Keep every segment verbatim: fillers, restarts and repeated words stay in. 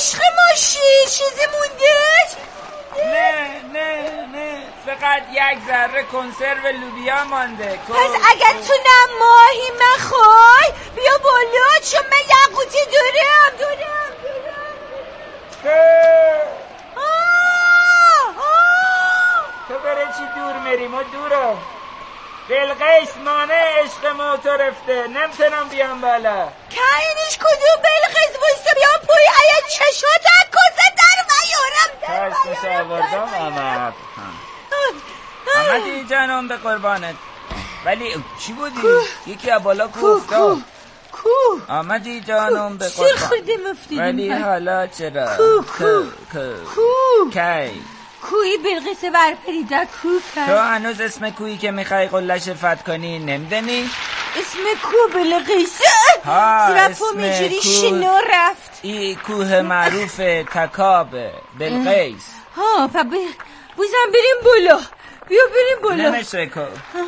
عشق ماشی چیزی مونده؟ نه نه نه فقط یک ذره کنسرو لوبیا مانده. پس اگر تو نماهی مخوای بیا بالا، چون من یقوتی دارم دارم دارم. آه آه تو بره چی دور میری؟ ما دورم. بلقیس مانه عشق ما تو رفته، نمیتونم بیام بالا. کاینش کدوم بلقیس بایسته بیام پوی آیا چشات کسه در میارم در پس میشه آوردم آمد آمدی جانم به قربانت. ولی چی بودی؟ یکی از بالا کوفتا کو آمدی جانم به سیر قربان. خورده مفتیدیم. ولی حالا چرا؟ کو کو کو کی کوی بلقیس ورپریده کو تو کرد. هنوز اسم کویی که میخوای قلش فت کنی نمیدنی؟ اسم کو بلقیسه ها زیرپا اسم میجوری کو شنو رفت. ای کوه معروف تکاب بلقیس. ها پا ب... بوزم بریم بالا، بیا بریم بالا. نمیشه کو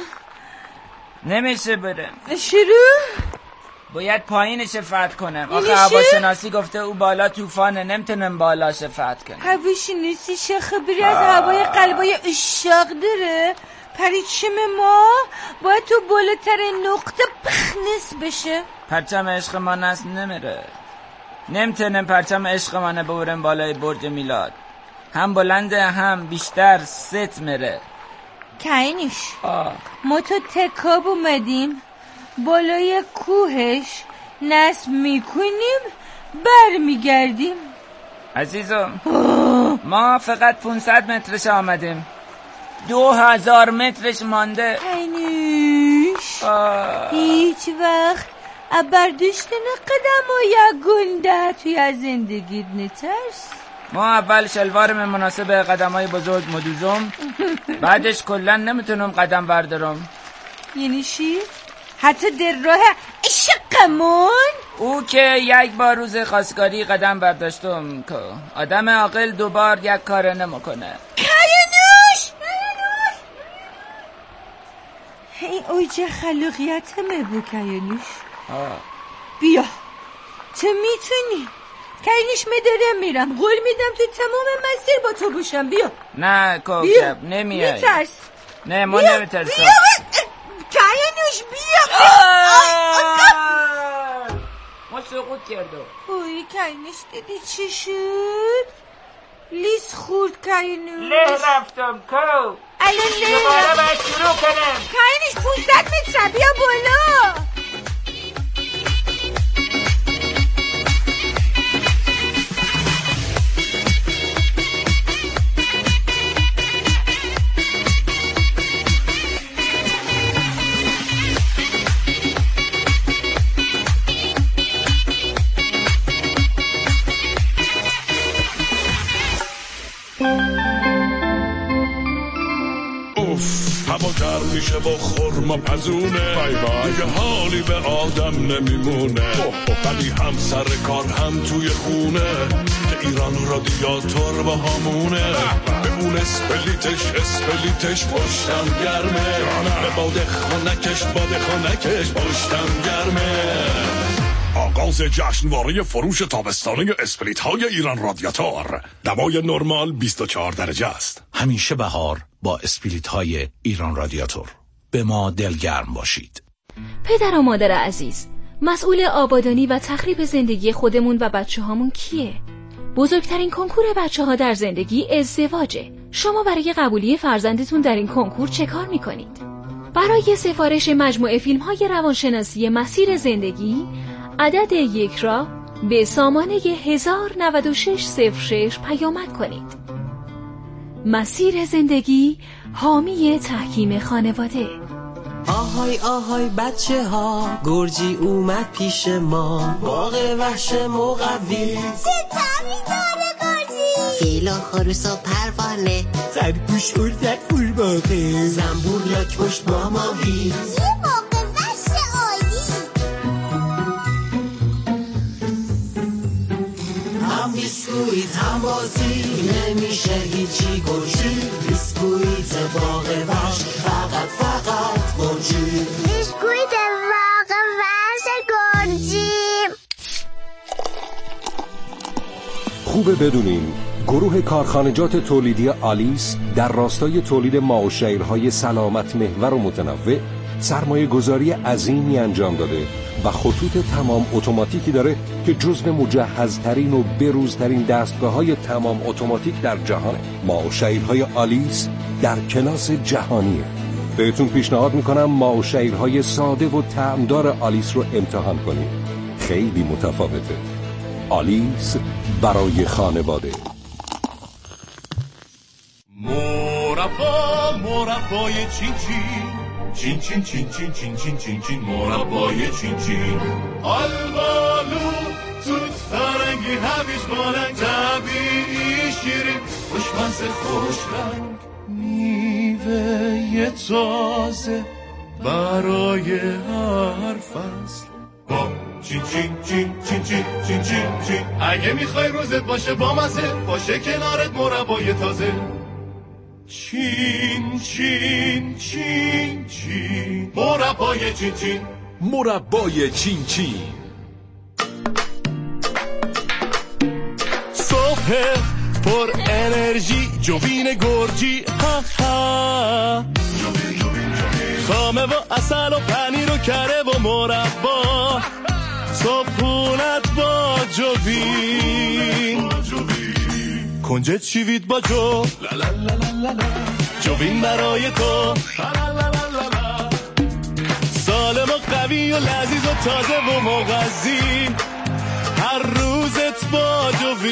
نمیشه برم. شروع باید پایینش فتح کنم. یعنی آخه چی؟ هواشناسی گفته او بالا طوفانه، نمیتونم بالاش فتح کنم. هواشناسی چه خبری از هوای قلبای اشاق داره؟ پریچم ما باید تو بالاترین نقطه بخنس بشه. پرچم عشق ما نست نمیره. نمیتونم پرچم عشق ما ببرم بالای برج میلاد. هم بلنده هم بیشتر ست میره. کاینش ما تو تکاب اومدیم بالای کوهش نصب میکنیم بر میگردیم. عزیزم ما فقط پونصد مترش آمدیم، دو هزار مترش مانده. کاینش هیچ وقت برداشتن قدم و یک گنده توی از زندگیت نترس. ما اول شلوارم مناسب قدم های بزرگ مدوزم، بعدش کلن نمیتونم قدم بردارم. یعنی چی؟ حتی در راه عشقمون؟ او که یک بار روز خواستگاری قدم برداشتم که آدم عاقل دوبار یک کار نمیکنه. کاینوش این اوج خلاقیت مبو کاینوش. بیا تو میتونی. کاینوش میدارم میرم، قول میدم تو تمام مسیر با تو باشم. بیا نه کوکب نمیای. میترس؟ نه ما بیا. نمیترسم. بیا کاینوش بیا. ما سقوط کردم. اوی کاینوش دیدی چی شد؟ لیس خورد کاینوش. له رفتم کو الان له دوباره باید شروع کنم. کاینوش پونصد متر بیا بالا. هوا گرم میشه با خورما پزونه، دیگه حالی به آدم نمیمونه. ولی هم سر کار هم توی خونه، که ایران رادیاتور با همونه. ببون اسپلیتش اسپلیتش پشتم گرمه، به باد خونکش باد خونکش پشتم گرمه. آغاز جشنواره فروش تابستانه اسپلیت های ایران رادیاتور. دوای نرمال بیست و چهار درجه است. همیشه بهار با اسپلیت های ایران رادیاتور. به ما دلگرم باشید. پدر و مادر عزیز، مسئول آبادانی و تخریب زندگی خودمون و بچه هامون کیه؟ بزرگترین کنکور بچه ها در زندگی ازدواجه. شما برای قبولی فرزندتون در این کنکور چه کار میکنید؟ برای سفارش مجموعه فیلم های روانشناسی مسیر زندگی عدد یک را به سامانه هزار و نود و شش صفر شش پیامک کنید. مسیر زندگی، حامی تحکیم خانواده. آهای آهای بچه ها، گرجی اومد پیش ما، باغ وحش مقوی. چه طعمی داره گرجی؟ فیلا خروسا پروانه، خرگوش اردک قورباغه، زنبور لاک پشت با ماهی. یه باغ وحش عالی. هم بیسکویت هم بازی، نمیشه هیچی گرجی. بیسکویت باغ وحش، فقط فقط گرجی. بیسکویت باغ وحش گرجی. خوبه بدونین گروه کارخانجات تولیدی آلیس در راستای تولید ماء و شیرهای سلامت محور و متنوع سرمایه گذاری عظیمی انجام داده و خطوط تمام اتوماتیکی داره که جزو مجهزترین و بروزترین دستگاه‌های تمام اتوماتیک در جهانه. ماء و شیرهای آلیس در کلاس جهانیه. بهتون پیشنهاد میکنم ماء و شیرهای ساده و طعمدار آلیس رو امتحان کنید. خیلی متفاوته. آلیس برای خانواده. مربا مربای چین چین چین چین چین چین چین چین چین مربای چین چین آلبالو توت فرنگی هویج بالنگ طبیعی شیرین خوشمزه خوش رنگ میوه تازه برای هر فصل با چین چین چین چین چین چین چین چین اگه میخوای روزت باشه با مزه باشه کنارت مربای تازه چین چین چین چین مربای چین چین مربای چین چین. صبح پر انرژی جوین گرجی ها ها خامه و اصل و پنیر و کره و مربا صبحونت با جوین کنجد شیوید با جو جوین برای تو سالم و قوی و لذیذ و تازه و مغذی هر روزت با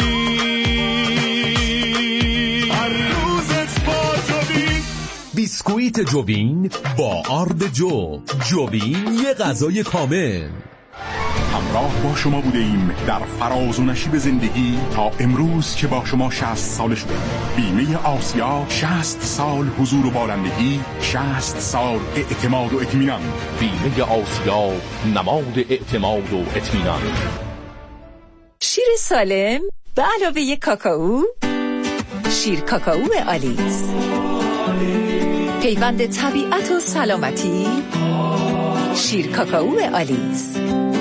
جوین هر روزت با جوین. بیسکویت جوین با آرد جو. جوین یه غذای کامل. همراه با شما بوده ایم در فراز و نشیب زندگی تا امروز که با شما شصت سال شده. بیمه آسیا شصت سال حضور و بالندگی، شصت سال اعتماد و اطمینان. بیمه آسیا نماد اعتماد و اطمینان. شیر سالم به علاوه کاکائو، شیر کاکائو آلیس، پیوند طبیعت و سلامتی. شیر کاکائو آلیس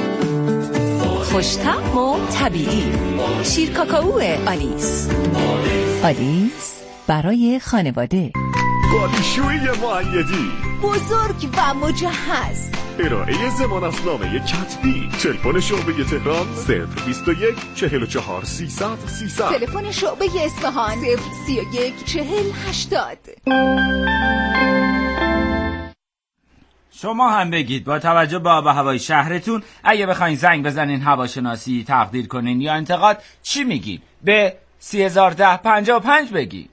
خوش‌طعم و طبیعی. شیر کاکائو آلیس. آلیس برای خانواده. قالیشویی معیدی بزرگ و مجهز. ارائه ضمانتنامه کتبی. تلفن شعبه تهران صفر بیست و یک چهل و چهار سیصد سیصد. تلفن شعبه اصفهان صفر سی و یک چهل هشتاد. شما هم بگید با توجه به آب و هوای شهرتون اگه بخواین زنگ بزنین هواشناسی تقدیر کنین یا انتقاد چی میگین؟ به سی هزار ده پنجاه و پنج بگید.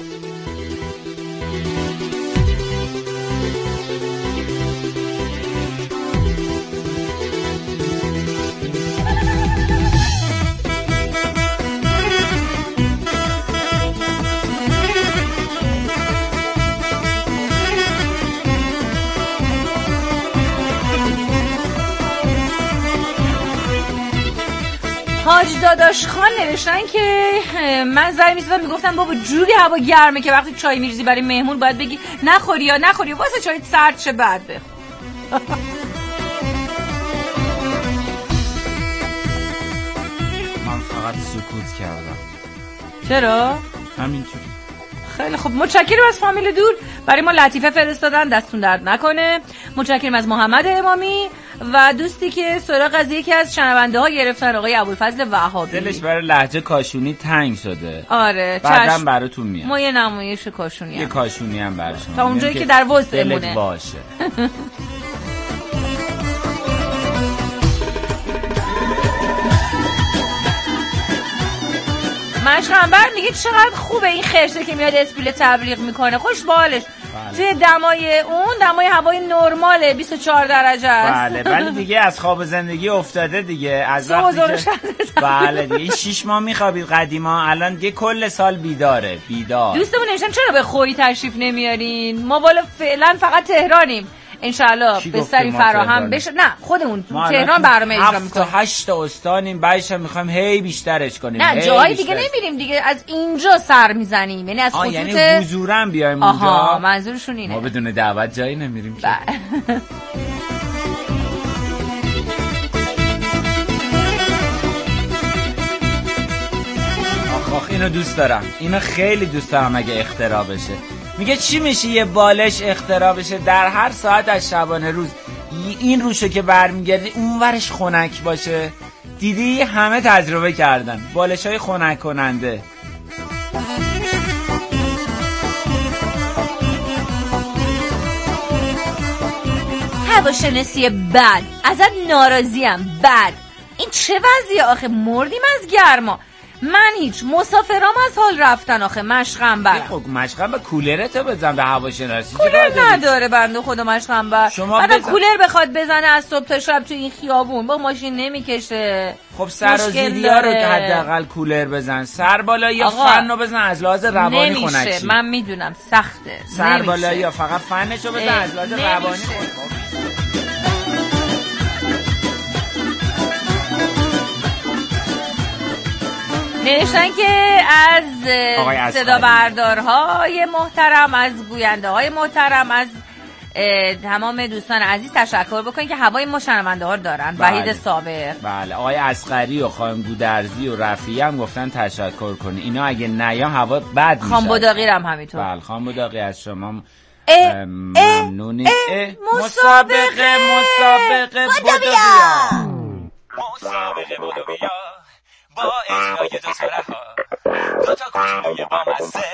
حاج داداش خان نوشتن که من زنگ می‌زدم میگفتم بابا جوری هوا گرمه که وقتی چای میریزی برای مهمون باید بگی نخوری یا نخوری واسه چای سرد شه بعد بخور. من فقط سکوت کردم. چرا؟ همینجوری. خیلی خب متشکرم از فامیل دور برای ما لطیفه فرستادن، دستون درد نکنه. متشکرم از محمد امامی و دوستی که سراغ از یکی از شنونده ها گرفتن، آقای ابوالفضل وهابی. دلش برای لهجه کاشونی تنگ شده. آره بعدم براتون میاد. ما یه نمایش کاشونی هم. یه کاشونی هم برای شما. تا اونجایی که در وسعمونه باشه. مشخنبر میگه چقدر خوبه این خرشه که میاد اسپیل تبلیغ میکنه، خوش بالش. توی دمای اون دمای هوای نرماله بیست و چهار درجه است. بله ولی دیگه از خواب زندگی افتاده دیگه، از وقتی که بله دیگه این شش ماه میخوابید قدیما، الان دیگه کل سال بیداره. بیدار. دوستمون نوشتن چرا به خوری تشریف نمیارین؟ ما بالا فعلا فقط تهرانیم. انشالله بستری فراهم بشه. نه خودمون تو تهران برنامه اجرا میکنیم. هفت تا هشت تا استانیم، بعدش هم میخوایم هی بیشترش کنیم. نه جای دیگه نمیریم دیگه، از اینجا سر میزنیم. یعنی از خطوط یعنی حضوراً بیایم اونجا. آها منظورشون اینه. ما بدون دعوت جایی نمیریم که. اینو دوست دارم، اینو خیلی دوست دارم اگه اختراع بشه. میگه چی میشه یه بالش اختراع بشه در هر ساعت از شبانه روز این روشو که برمیگردی اون ورش خنک باشه؟ دیدی همه تجربه کردن بالش های خنک کننده. هواشناسی بد، ازت ناراضیم. بد. این چه وضعیه آخه؟ مردیم از گرما. من هیچ، مسافرام از حال رفتن آخه. مشقنبر. خب مشقنبر کولرتو بزن به هواشناسی. کولر نداره بنده خدا مشقنبر. بعدم کولر بخواد بزنه از صبح تا شب تو این خیابون با ماشین نمیکشه. خب سر و زیدیا رو حداقل کولر بزن. سر بالا یا فن رو بزن از لحاظ روانی خنک. نمیشه، من میدونم سخته. سر بالا یا فقط فنشو بزن از لحاظ روانی. نوشتن که از صدا بردارهای محترم، از گوینده های محترم، از تمام دوستان عزیز تشکر بکنین که هوای ما شنونده ها رو دارن. وحید سابق، بله، آقای اصغری و خانم گودرزی و رفیعی هم گفتن تشکر کنین. اینا اگه نیا هوا بد میشه. خانم بوداقی هم همینطور. بله، خانم بوداقی از شما ممنونی. مسابقه مسابقه بودو بیا، مسابقه بودو بیا با اجرای دو تا رها، دو تا کوچولوی با مزه.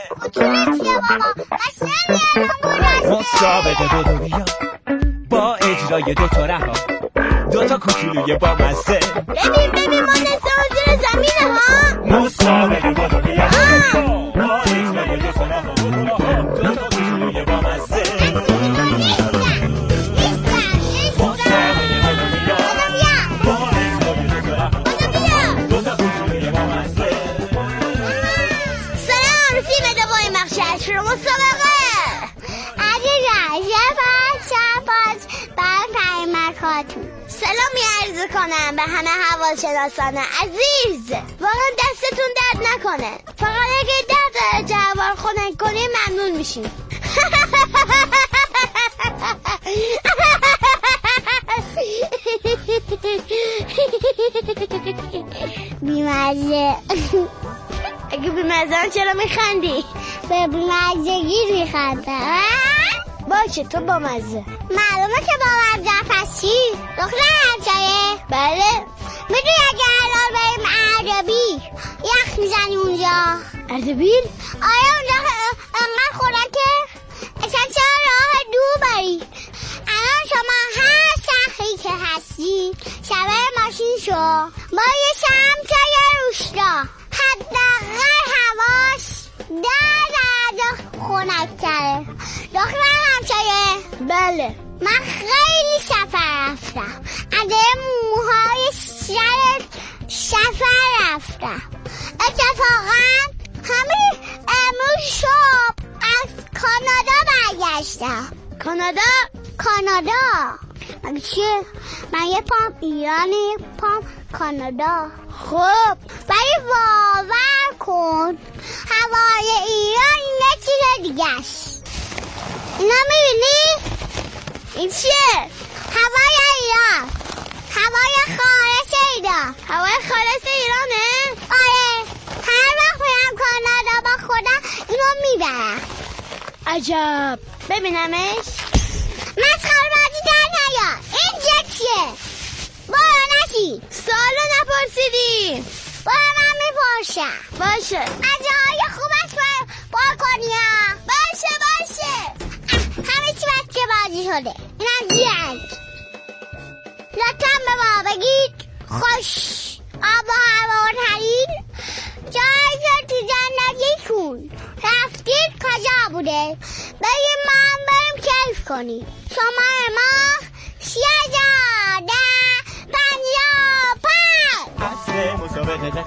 مسابقه بودو بیا با اجرای دو تا رها، دو تا کوچولوی با مزه. ببین ببین ما نسته حضور زمینه ها. مسابقه بودو بیا با اجرای دو تا رها، دو تا کوچولوی با مزه. مسابقه عزیزم شفاعت شفاعت برای پیامکاتون سلامی عرض کنم به همه هواشناسان عزیز. واقعا دستتون درد نکنه، فقط اگه درد جوار خنک کنی ممنون میشیم. بیمزه. اگه بیمزه چرا میخندی؟ به بیمزگی میخنده. باشه تو با مزه. معلومه که با مزه. پس چی؟ دختر همچایه؟ بله. میدونی اگه الان بریم اردبیل یخ میزنی اونجا؟ اردبیل؟ آیا اونجا انقدر خورکه؟ اصلا چرا راه دور بری؟ الان شما هر شهری که هستی شبه ماشین شو با یه شمچه روشتا حداقل هواش در درجه خنک‌تره. دختر همسایه؟ بله. من خیلی سفر رفتم، از موهای سر سفر رفتم. اتفاقا همین امروز صبح از کانادا برگشتم. کانادا؟ کانادا مگه چیه؟ من یه پام ایرانی، پام کانادا. خب ولی باور کن هوای ایران یه چیز دیگه است. اینا میبینی؟ این چیه؟ هوای ایران، هوای خالص ایران. هوای خالص ایرانه؟ آره، هر وقت میرم کانادا با خودم اینو میبرم. عجب. ببینمش؟ مسخره بازی در نیا. این جکیه. بارا نشی. سالو نپرسیدی. بارا من میپرشم. باشه. از جاهای خوبش بار کنی ها. باشه باشه. همه چی بچه بازی شده. اینم جنگ. لطفا به ما بگید خوش آب و هوا و ترین جایی تو زندگیتون رفتید کجا بوده؟ بگید ما هم بریم کیف کنیم. شماره ما شیازده پنجاه پنج. اصل مسابقه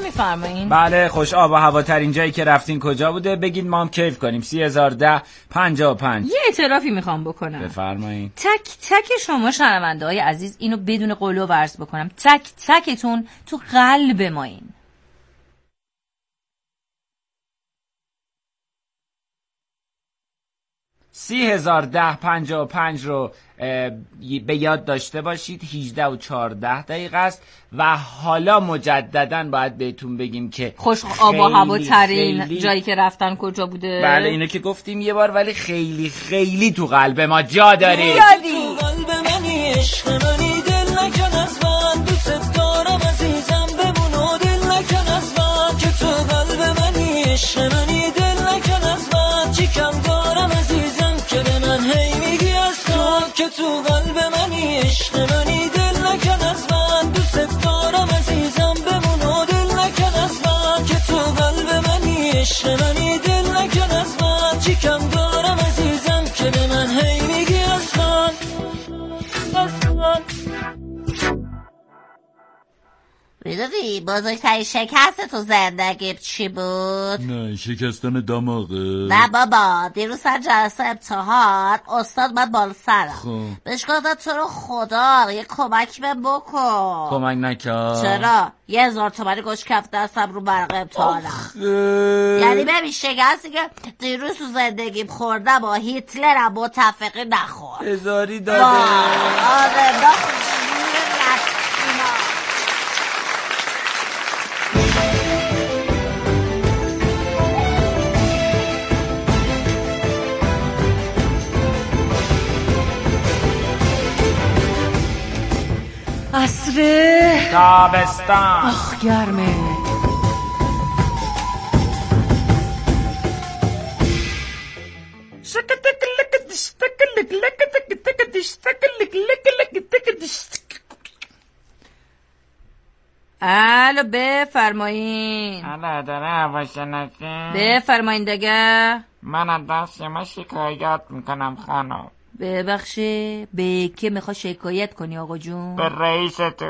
میفرمایین؟ بله، خوش آب و هواترین جایی که رفتین کجا بوده؟ بگید ما هم کیف کنیم. سی هزار و ده پنجاه و پنج. یه اعترافی میخوام بکنم. بفرمایین. تک تک شما شنونده های عزیز اینو بدون قولو عرض بکنم، تک تکتون تو قلب ما این. سی هزار و ده پنجاه و پنج رو به یاد داشته باشید. هجده و چهارده دقیقه است و حالا مجدداً باید بهتون بگیم که خوش آب و هوا ترین جایی که رفتن کجا بوده. بله اینو که گفتیم یه بار، ولی خیلی خیلی تو قلب ما جا داره. یادی تو قلب منی، عشق منی، دل نکن از من، دوست دارم عزیزم بمون و دل نکن از من، که تو قلب منی، عشق منی، دل نکن از من، چی کم دارم عزیزم که به من هی میگی از تو، که تو قلب منی، عشق منی، دل نکن از من، دوست دارم عزیزم بمون و دل نکن از من، که تو قلب منی، عشق منی، دل نکن از من، چی کم دارم عزیزم که به من هی میگی از من، از من. میدونی بزرگترین شکست تو زندگی چی بود؟ نه شکستن دماغه. نه بابا، دیروز سر جلسه امتحان استاد من بالا سرم خب بهش گفتم تو رو خدا یه کمک به بکن. کمک نکرد. چرا؟ یه هزار تومانی گوش کف دستم رو برق امتحانم. یعنی ببین شکستی که دیروز تو زندگیم خوردم با هیتلرم متفقی نخورد. هزاری داده. آره نخورد. عصره تابستان. آخ گرمه. الو بفرمایین. الو داره هواشناسی. بفرمایین دیگه. من از دست شما شکایت میکنم خانم. ببخشه به که میخوای شکایت کنی آقا جون؟ به رئیس تو.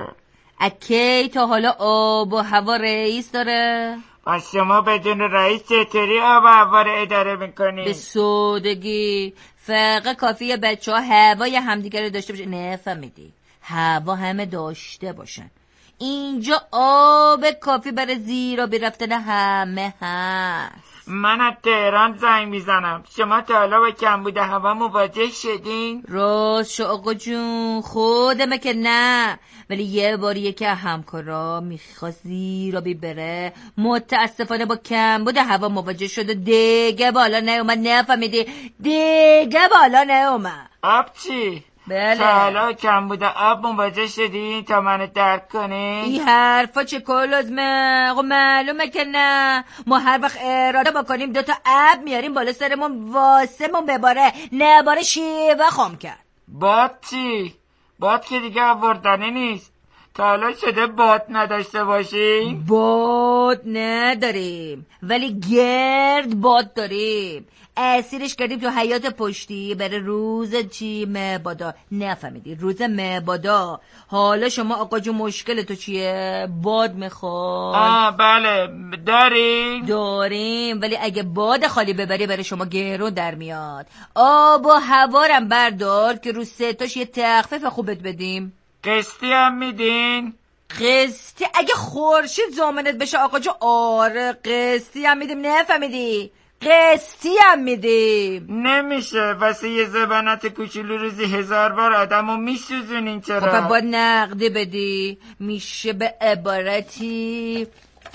اکی تا حالا آب و هوا رئیس داره؟ و شما بدون رئیس چطوری آب و هوا رو اداره میکنی؟ به سودگی. فقط کافیه بچه ها هوای همدیگه رو داشته باشه. نفهمیدی؟ هوا همه داشته باشن. اینجا آب کافی برای زیرا برفتن همه هست. من از تهران زنگ میزنم. شما تا حالا با کمبود هوا مواجه شدین؟ راست شو آقا جون، خودمه که نه، ولی یه باریه که همکارا میخواست زیرا بره متاسفانه با کمبود هوا مواجه شد و دیگه بالا نیومد. نفهمیدی؟ دیگه بالا نیومد. آب چی؟ بله. تا حالا کمبود آب مواجه شدین تا منو درک کنین؟ این حرفا چه کلوزمه؟ خب معلومه که نه. ما هر وقت اراده بکنیم دوتا آب میاریم بالا سرمون واسمون بباره، نباره شیوه خام کرد. باد چی؟ باد که دیگه آوردنی نیست. تا حالا شده باد نداشته باشیم؟ باد نداریم ولی گرد باد داریم. اسیرش کردیم تو حیات پشتی برای روز چی؟ مبادا. نفهمیدی؟ روز مبادا. حالا شما آقا جو مشکل تو چیه؟ باد میخواد؟ آه بله داریم داریم ولی اگه باد خالی ببری برای شما گرون در میاد. آب و هوارم بردار که رو سه تاش یه تخفیف خوبت بدیم. قسطی هم میدین؟ قسطی اگه خورشید زامنت بشه آقا جو آره قسطی هم میدیم. نفهمیدی؟ قسطی هم میدیم. نمیشه واسه یه زبانت کوچولو روزی هزار بار آدمو میسوزونین چرا؟ خب باید نقدی بدی. میشه به عبارتی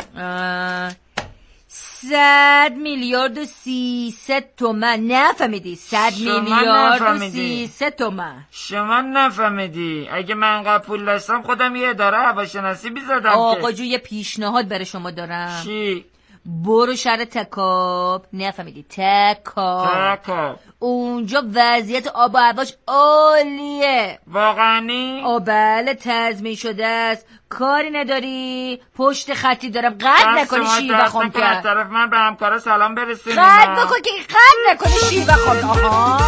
صد میلیارد و سیصد تومن. نفهمیدی؟ صد میلیارد و سیصد تومن. شما نفهمیدی؟ اگه من انقدر پول داشتم خودم یه اداره هواشناسی بیزدم. آقا جو یه پیشنهاد برای شما دارم. چی؟ برو شهر تکاب. نفهمیدی؟ تکاب. تکاب اونجا وضعیت آب و هواش عالیه. واقعی؟ آه بله تضمین شده است. کاری نداری؟ پشت خطی دارم. قد نکنی شیوه خام کرد. از طرف من به همکارا سلام برسونیم. قد نکن که قد نکنی شیوه خام. آها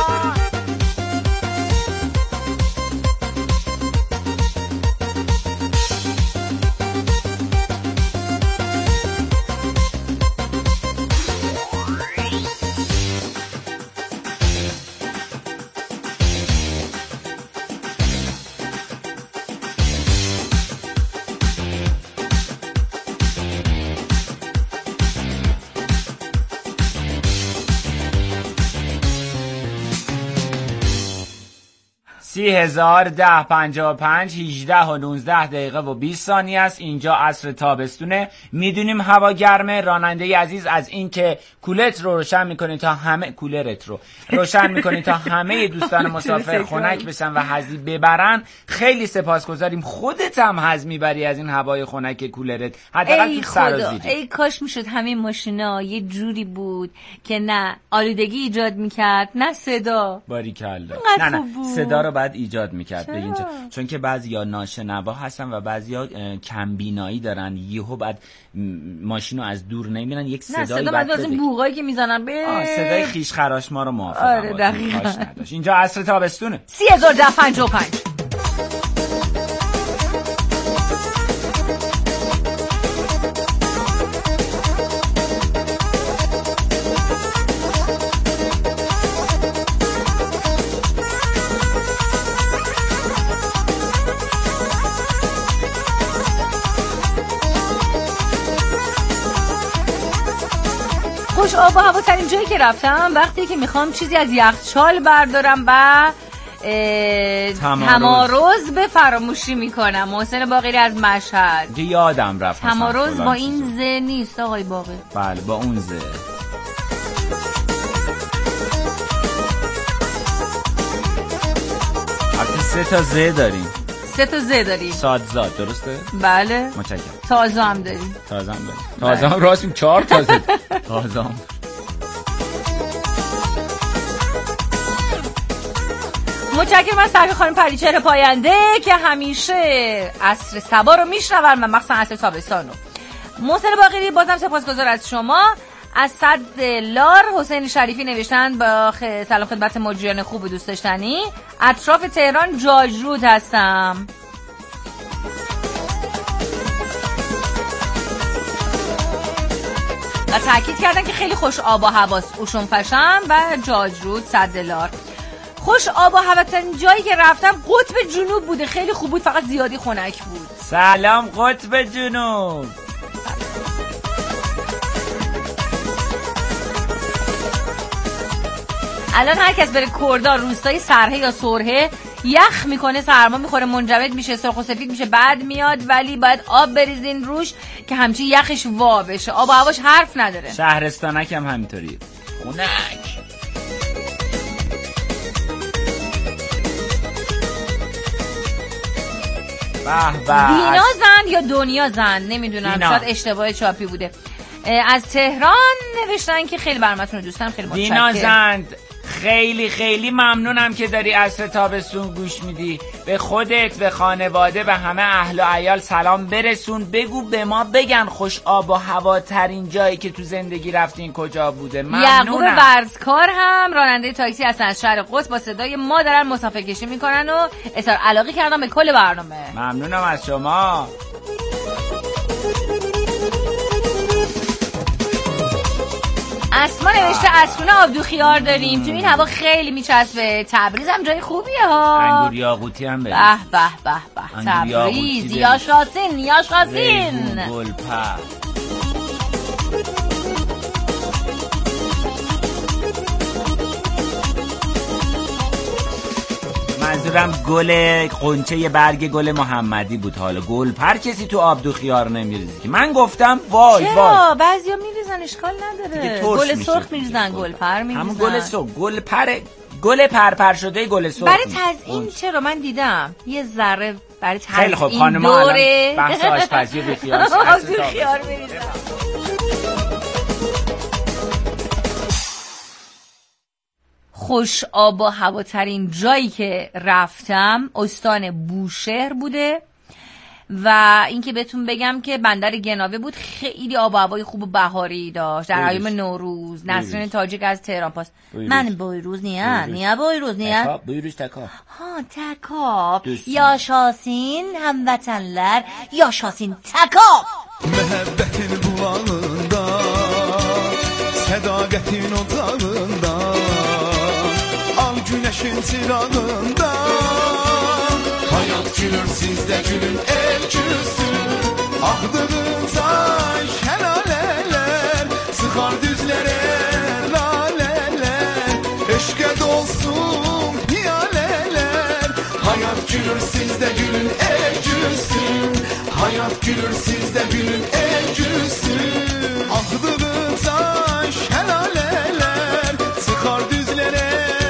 سی هزار ده پنجاه و پنج هجده و نوزده دقیقه و بیست ثانیه است. اینجا عصر تابستونه، میدونیم هوا گرمه. راننده عزیز از این که کولت رو روشن میکنی تا همه کولرت رو روشن میکنی تا همه دوستان مسافر خنک بشن و حظی ببرن، خیلی سپاسگزاریم. خودت هم حظ میبری از این هوای خنک کولرت، حداقل تو سرازیری. ای کاش میشد همین ماشینا یه جوری بود که نه آلودگی ایجاد میکرد نه صدا. باریکلا. نه نه صدا رو بعد ایجاد میکرد به اینجا، چون که بعضیا ناشنوا هستن و بعضیا کمبینایی دارن، یهو بعد ماشینو از دور نمیبینن، یک صدایی صدا بعد از این بوقایی که میزنن به صدای خیش خراش ما رو موافقم. آره دقیقاً. اینجا عصر تابستونه. سی هزار ده پنجاه و پنج. خوش آب و هوا ترین جایی که رفتم وقتی که میخوام چیزی از یخچال بردارم و تمارز به فراموشی میکنم. محسن باقری از مشهد. یادم رفت تمارز با این ز نیست آقای باقری. بله با اون ز. حتی سه تا ز داریم. سه تا ز داریم. سادزاد درسته؟ بله. متشکرم. تازه هم داریم. تازه هم داریم. تازه هم راستیم چهار تازه. تازه هم. متشکرم از سرکار خانم پریچهره پاینده که همیشه عصر صبا رو میشنون و مخصوصا عصر تابستان رو. محسن باقری بازم سپاسگزار از شما. از صد لار حسین شریفی نوشتن با خ... سلام خدمت مجریان خوب و دوست داشتنی، اطراف تهران جاجرود هستم. و تاکید کردن که خیلی خوش آب و هواست اوشون فشم و جاجرود صد لار. خوش آب و هواترین جایی که رفتم قطب جنوب بوده، خیلی خوب بود، فقط زیادی خنک بود. سلام قطب جنوب. الان هر کس بره کردار روستای سرهه یا سرهه یخ میکنه، سرما میخوره، منجمد میشه، سرخ و سفید میشه، بعد میاد، ولی باید آب بریزین روش که همچین یخش وا بشه. آب و هواش حرف نداره. شهرستانک هم همینطوریه، خنک. دینا زند یا دنیا زند نمیدونم، شاید اشتباه چاپی بوده. از تهران نوشتن که خیلی برنامه‌تون رو دوستم، خیلی متشکرم. دینا زند خیلی خیلی ممنونم که داری عصر تابستون گوش میدی. به خودت، به خانواده، به همه اهل و عیال سلام برسون. بگو به ما بگن خوش آب و هوا ترین جایی که تو زندگی رفتین کجا بوده. ممنونم. یعقوب ورزکار هم راننده تاکسی هستن از شهر قدس، با صدای ما دارن مسافر کشی میکنن و اظهار علاقه کردن به کل برنامه. ممنونم از شما. اسما نوشته اسکونه آبدو خیار داریم، تو این هوا خیلی میچسبه. تبریز هم جای خوبیه ها. انگور یاقوتی هم بریم. به به به به. تبریز یا شاسین یا شاسین گلپر. منظورم گل قنچه برگ گل محمدی بود. حالا گل پر کسی تو آبدو خیار نمیریزه که من گفتم وای وای. چرا بعضیا میریزن اشکال نداره. گل سرخ میریزن، گل پر میریزن. همون گل سرخ، گل پر، گل پرپر شده گل سرخ. برای تزیین چرا من دیدم یه ذره برای تزیین. خیلی خوب خانم الان بحث آشپزی و خیار آبدو خیار میریزن. خوش آب و هواترین جایی که رفتم استان بوشهر بوده و اینکه بهتون بگم که بندر گناوه بود، خیلی آب و هوای خوب و بهاری داشت در ایام نوروز. نسرین تاجیک از تهران پاس. من بایروز نیا نیا بایروز نیا بایروز تکاب ها تکاب یا شاسین هموطنler یا شاسین تکاب. Məhəbbətin bulağında, sədaqətin ocağında, al günəşin çırağında, hayat gülür sizdə gülün el gülsün, ağdığınca şəlalələr, sıxar düzlərə lalələr, eşqə dolsun niyalələr, gülür siz de gülün el gülsün. Akdığı taş helaleler sıkar düzlere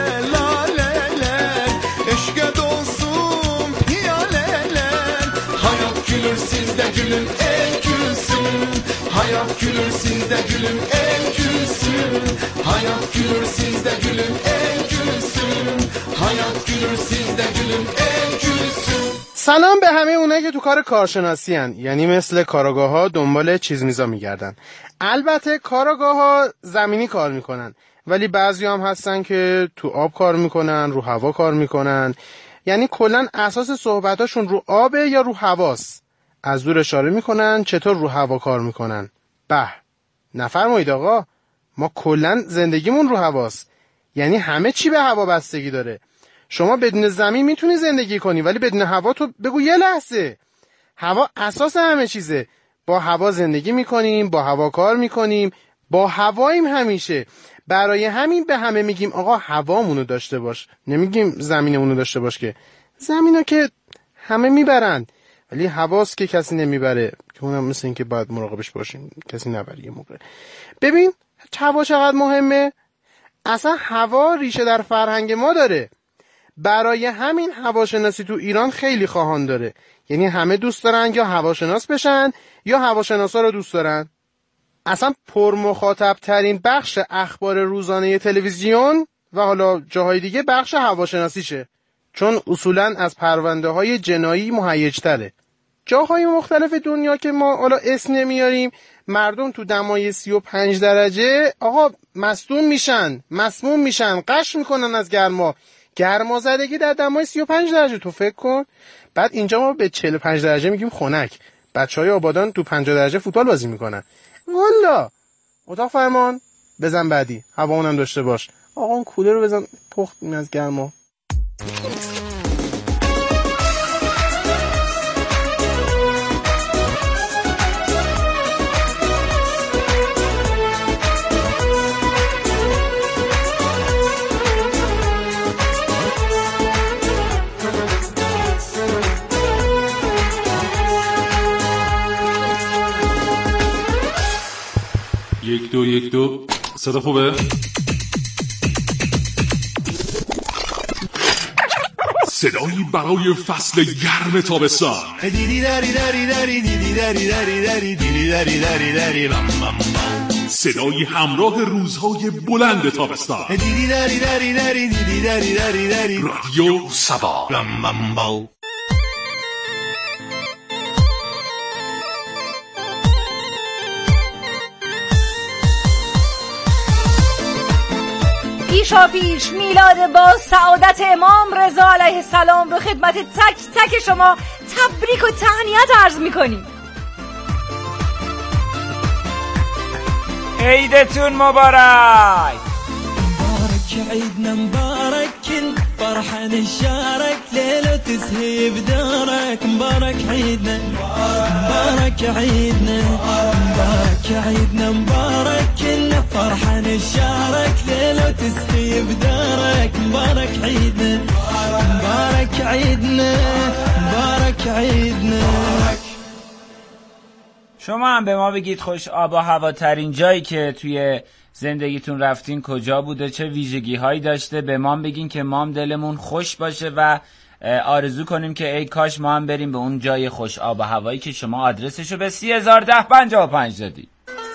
laleler. Eşke dolsun piyaleler. Hayat gülür siz de gülün el gülsün. Hayat gülür siz de gülün el gülsün. Hayat gülür siz de gülün el gülsün. Hayat gülür siz de gülün el gülsün. سلام به همه اونایی که تو کار کارشناسی هن. یعنی مثل کاراگاه ها دنبال چیز میزا میگردن. البته کاراگاه ها زمینی کار میکنن ولی بعضی هم هستن که تو آب کار میکنن، رو هوا کار میکنن. یعنی کلن اساس صحبتاشون رو آبه یا رو هواست. از دور اشاره میکنن چطور رو هوا کار میکنن. به نفرمایید آقا، ما کلن زندگیمون رو هواست. یعنی همه چی به هوا بستگی داره. شما بدون زمین میتونی زندگی کنی ولی بدون هوا تو بگو یه لحظه. هوا اساس همه چیزه. با هوا زندگی میکنیم، با هوا کار میکنیم، با هواییم همیشه. برای همین به همه میگیم آقا هوامونو داشته باش، نمیگیم زمینمونو داشته باش. که زمینو که همه میبرند ولی هواست که کسی نمیبره، که اونم مثل این که باید مراقبش باشیم کسی نبره. یه موقع ببین هوا چقدر مهمه. اصلا هوا ریشه در فرهنگ ما داره. برای همین هواشناسی تو ایران خیلی خواهان داره. یعنی همه دوست دارن یا هواشناس بشن یا هواشناسا رو دوست دارن. اصلا پرمخاطب ترین بخش اخبار روزانه تلویزیون و حالا جاهای دیگه بخش هواشناسیشه، چون اصولا از پرونده های جنایی مهیج تره. جاهای مختلف دنیا که ما حالا اسم نمیاریم، مردم تو دمای سی و پنج درجه آقا مصدوم میشن، مسموم میشن، قش میکنن از گرما. گرمازدگی در دمای سی و پنج درجه تو فکر کن. بعد اینجا ما به چهل و پنج درجه میگیم خنک. بچهای آبادان تو پنجاه درجه فوتبال بازی میکنن. والا اتاق فرمان بزن بعدی، هوامونم داشته باش. آقا اون کولر رو بزن پخت این از گرما. یک دو یک دو صدا خوبه؟ صدایی برای فصل گرم تابستان. صدایی همراه روزهای بلند تابستان. رادیو سبا. پیشا پیش میلاد با سعادت امام رضا علیه السلام به خدمت تک تک شما تبریک و تهنیت عرض میکنیم. عیدتون مبارک. مبارك عيدنا مبارك فرحة نشارك ليلة تزهي بدارك. مبارك عيدنا مبارك عيدنا مبارك عيدنا مبارك فرحة نشارك ليلة تزهي بدارك. مبارك عيدنا مبارك عيدنا مبارك عيدنا. شما هم به ما بگید خوش آب و هوا ترین جایی که توی زندگیتون رفتین کجا بوده، چه ویژگی هایی داشته. به ما بگین که ما هم دلمون خوش باشه و آرزو کنیم که ای کاش ما هم بریم به اون جای خوش آب و هوایی که شما آدرسشو به سی هزار ده پنجاه و پنج دادی.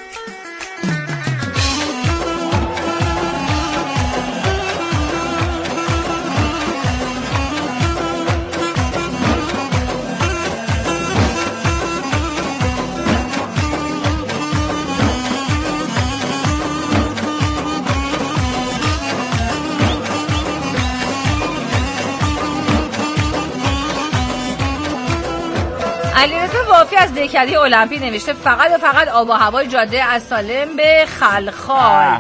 علیرضا وافی از دهکده المپی نوشته فقط و فقط آب و هوای جاده از سالم به خلخال.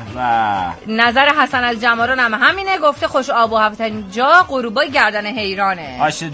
نظر حسن از جماران هم همینه، گفته خوش آب و هوا ترین جا غروبای گردن حیرانه.